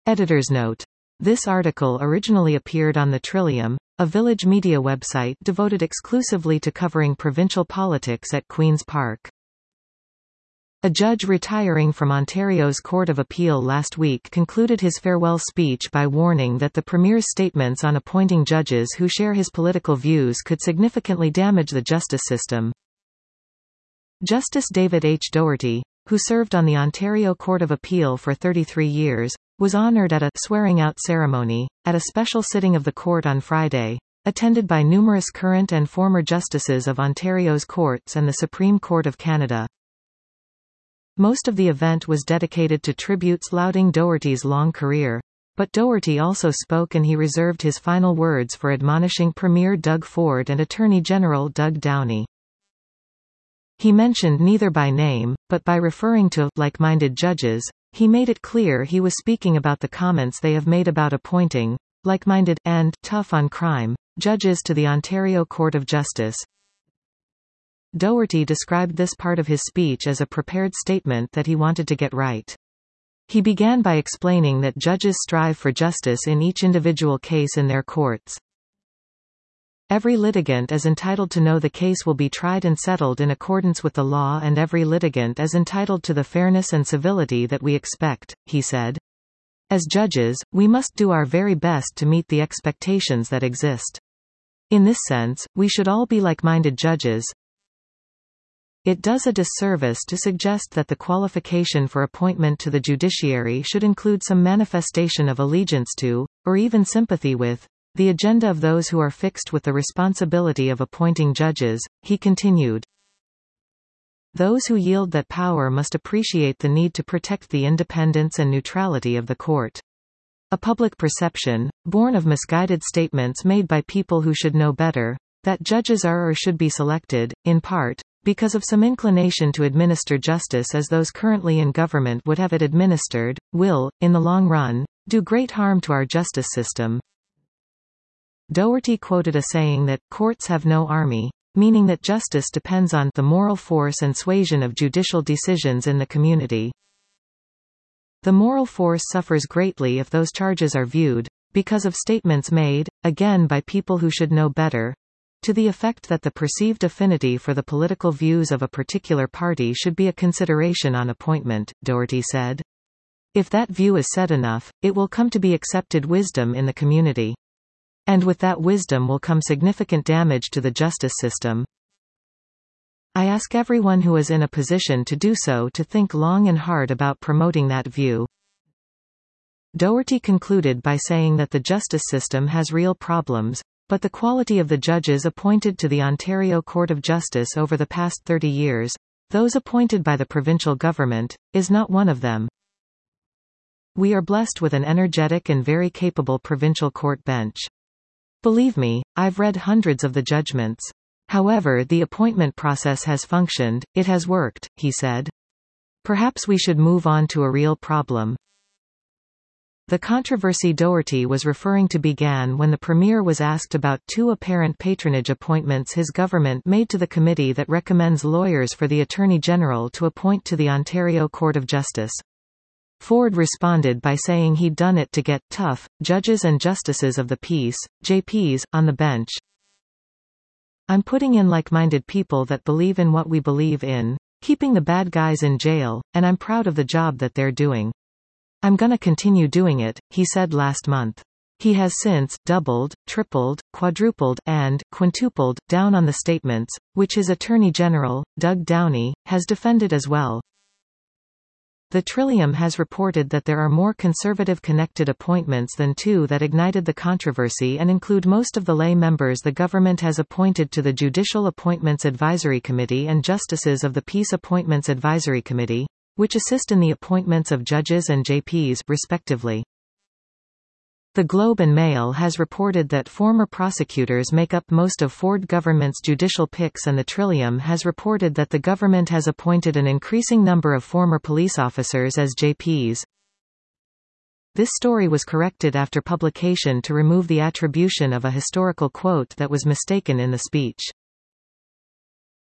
Editor's note. This article originally appeared on the Trillium, a village media website devoted exclusively to covering provincial politics at Queen's Park. A judge retiring from Ontario's Court of Appeal last week concluded his farewell speech by warning that the Premier's statements on appointing judges who share his political views could significantly damage the justice system. Justice David H. Doherty, who served on the Ontario Court of Appeal for 33 years, was honoured at a swearing-out ceremony, at a special sitting of the court on Friday, attended by numerous current and former justices of Ontario's courts and the Supreme Court of Canada. Most of the event was dedicated to tributes lauding Doherty's long career, but Doherty also spoke and he reserved his final words for admonishing Premier Doug Ford and Attorney General Doug Downey. He mentioned neither by name, but by referring to like-minded judges, he made it clear he was speaking about the comments they have made about appointing like-minded and tough on crime judges to the Ontario Court of Justice. Doherty described this part of his speech as a prepared statement that he wanted to get right. He began by explaining that judges strive for justice in each individual case in their courts. Every litigant is entitled to know the case will be tried and settled in accordance with the law, and every litigant is entitled to the fairness and civility that we expect, he said. As judges, we must do our very best to meet the expectations that exist. In this sense, we should all be like-minded judges. It does a disservice to suggest that the qualification for appointment to the judiciary should include some manifestation of allegiance to, or even sympathy with, the agenda of those who are fixed with the responsibility of appointing judges, he continued. Those who yield that power must appreciate the need to protect the independence and neutrality of the court. A public perception, born of misguided statements made by people who should know better, that judges are or should be selected, in part, because of some inclination to administer justice as those currently in government would have it administered, will, in the long run, do great harm to our justice system. Doherty quoted a saying that, "Courts have no army," meaning that justice depends on the moral force and suasion of judicial decisions in the community. The moral force suffers greatly if those charges are viewed, because of statements made, again by people who should know better, to the effect that the perceived affinity for the political views of a particular party should be a consideration on appointment, Doherty said. If that view is said enough, it will come to be accepted wisdom in the community. And with that wisdom will come significant damage to the justice system. I ask everyone who is in a position to do so to think long and hard about promoting that view. Doherty concluded by saying that the justice system has real problems, but the quality of the judges appointed to the Ontario Court of Justice over the past 30 years, those appointed by the provincial government, is not one of them. We are blessed with an energetic and very capable provincial court bench. Believe me, I've read hundreds of the judgments. However, the appointment process has functioned, it has worked, he said. Perhaps we should move on to a real problem. The controversy Doherty was referring to began when the Premier was asked about two apparent patronage appointments his government made to the committee that recommends lawyers for the Attorney General to appoint to the Ontario Court of Justice. Ford responded by saying he'd done it to get tough judges and justices of the peace, JPs, on the bench. I'm putting in like-minded people that believe in what we believe in, keeping the bad guys in jail, and I'm proud of the job that they're doing. I'm gonna continue doing it, he said last month. He has since doubled, tripled, quadrupled, and quintupled down on the statements, which his Attorney General, Doug Downey, has defended as well. The Trillium has reported that there are more conservative-connected appointments than two that ignited the controversy and include most of the lay members the government has appointed to the Judicial Appointments Advisory Committee and justices of the Peace Appointments Advisory Committee, which assist in the appointments of judges and JPs, respectively. The Globe and Mail has reported that former prosecutors make up most of Ford government's judicial picks, and the Trillium has reported that the government has appointed an increasing number of former police officers as JPs. This story was corrected after publication to remove the attribution of a historical quote that was mistaken in the speech.